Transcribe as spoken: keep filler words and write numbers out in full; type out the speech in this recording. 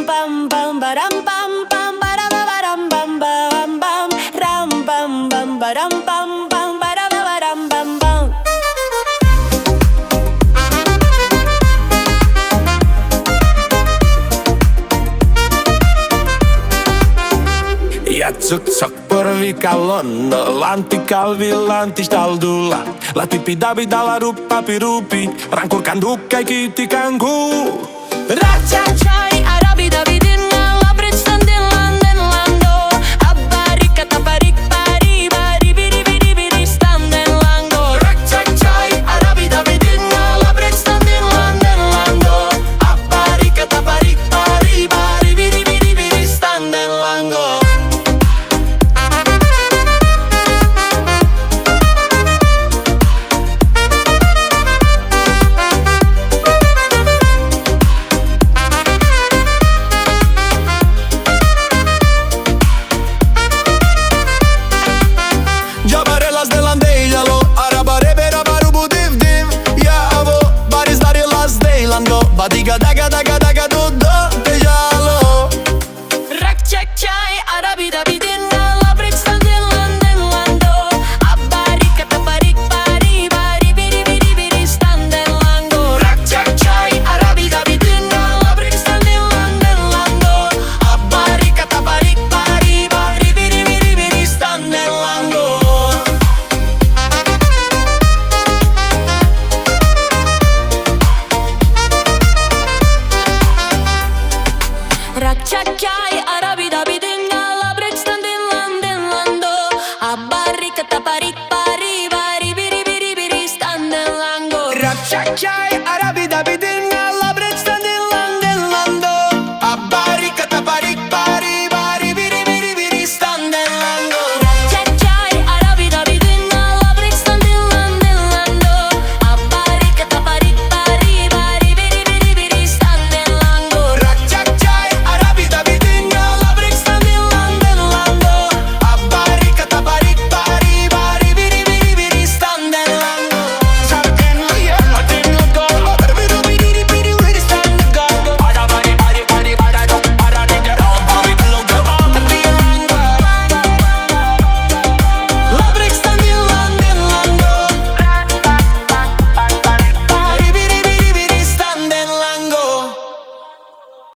ram pam pam baram pam pam barabam bam bam bam ram pam pam baram pam pam barabam bam bam. Ja tsuk-tsuk porvikallon, lantti-kalvi, lanttistaldula. Latipi-dabi-da la ruppapi-rupi, rankur-kandu kaikiti-kangu. Ra-cha-chai, arabi-dabi-dinna, labrit-standin-landen-lando. Abbarika-taparik-pari-bari-biri-biri-biri-standen-lango. Ra-cha-chai, arabi-dabi-dinna, labrit-standin-landen-lando. Abbarika-taparik-pari-bari-biri-biri-biri-standen-lango. Jabarelas de landejalo, arabarebe-rabarubu-div-div. Ja avo, baris darilas dejlando, badiga-daga-daga-daga-do-do, tejalo. Ra-cha-chai, arabi-dabi-dinna, labrit-standin-landen-lando. Abbarika-taparik-pari-bari-biri-biri-biri-standen-lango. Ra-cha-chai, arabi-dabi-dinna, labrit-standin-landen-lando. Abbarika-taparik-pari-bari-biri-biri-biri-standen-lango. Ra-cha-chai,